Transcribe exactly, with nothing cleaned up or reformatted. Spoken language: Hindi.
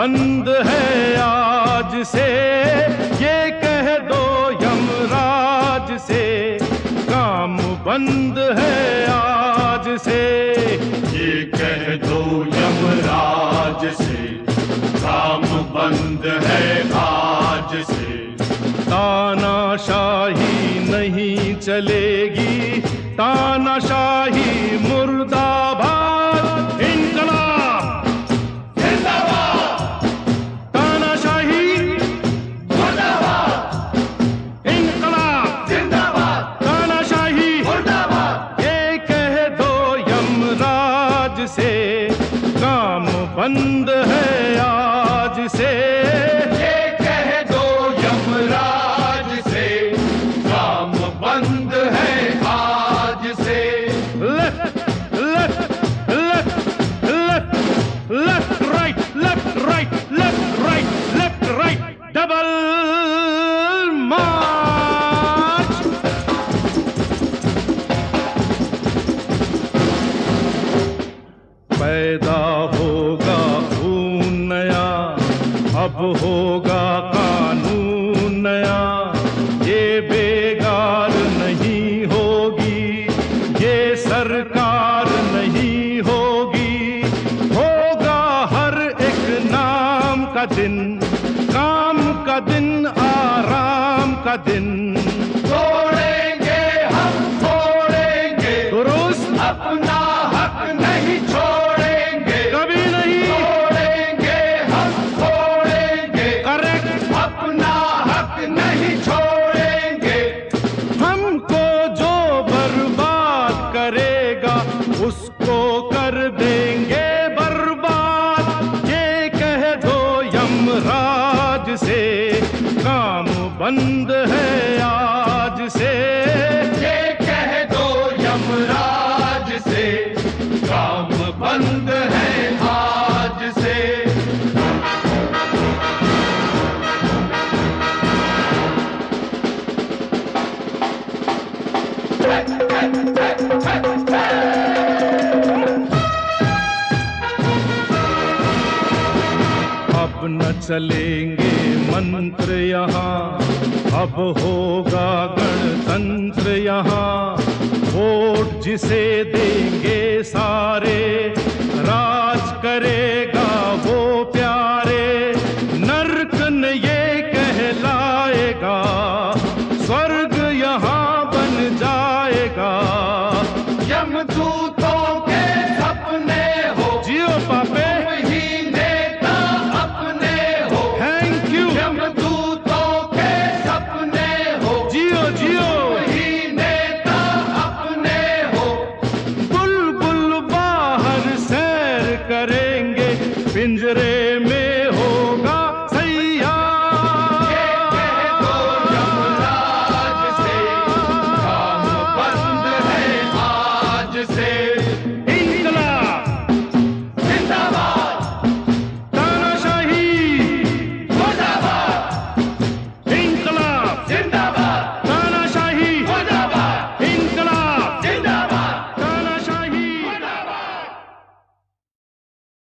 बंद है आज से, ये कह दो यमराज से। काम बंद है आज से, ये कह दो यमराज से। काम बंद है आज से। तानाशाही नहीं चलेगी, तानाशाही मुर्दाबाद। इनकलाब जिंदाबाद, तानाशाही मुर्दाबाद। इनकलाब जिंदाबाद, तानाशाही मुर्दाबाद। ये कह दो यमराज से, काम बंद है आज से। ये कह दो यमराज से। काम बंद है आज से। Left, left, left, left, left, right, left, right, left, right, left, right, double march. पैदा होगा खून नया, अब होगा कानून नया। ये बेगार नहीं होगी, ये सरकार नहीं होगी। होगा हर एक नाम का दिन, काम का दिन, आराम का दिन। तोड़ेंगे हम तोड़ेंगे, दुरुस्त अपना हक नहीं छोड़ेंगे। कभी नहीं तोड़ेंगे हम तोड़ेंगे, करेक्ट। अपना हक नहीं छोड़ेंगे। हमको जो बर्बाद करेगा उसको कर देंगे बर्बाद। ये कह दो यमराज से, काम बंद है आज से। ये कह दो यमराज से। काम बंद है आज से। अब न चलेंगे मंत्र यहाँ, अब होगा गणतंत्र यहाँ। वोट जिसे देंगे सारे, राज करेगा वो प्यारे। नर्क न ये कहलाएगा, स्वर्ग यहाँ बन जाएगा। यमदूतों के सपने हो, जियो पापे, तुम ही नेता अपने हो। Thank you. यमदूतों के सपने हो, जियो जियो, तुम ही नेता अपने हो। बुलबुल बाहर सैर करेंगे, पिंजरे